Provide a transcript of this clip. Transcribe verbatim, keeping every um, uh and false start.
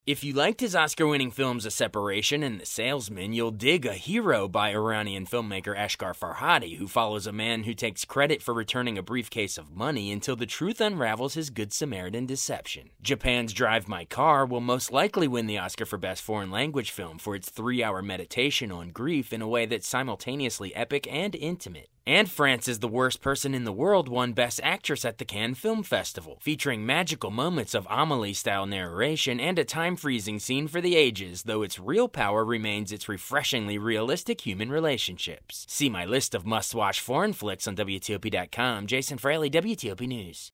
If you liked his Oscar-winning films A Separation and The Salesman, you'll dig A Hero by Iranian filmmaker Asghar Farhadi, who follows a man who takes credit for returning a briefcase of money until the truth unravels his Good Samaritan deception. Japan's Drive My Car will most likely win the Oscar for Best Foreign Language Film for its three-hour meditation on grief in a way that's simultaneously epic and intimate. And France's The Worst Person in the World won Best Actress at the Cannes Film Festival, featuring magical moments of Amélie-style narration and a time-freezing scene for the ages, though its real power remains its refreshingly realistic human relationships. See my list of must-watch foreign flicks on W T O P dot com. Jason Fraley, W T O P News.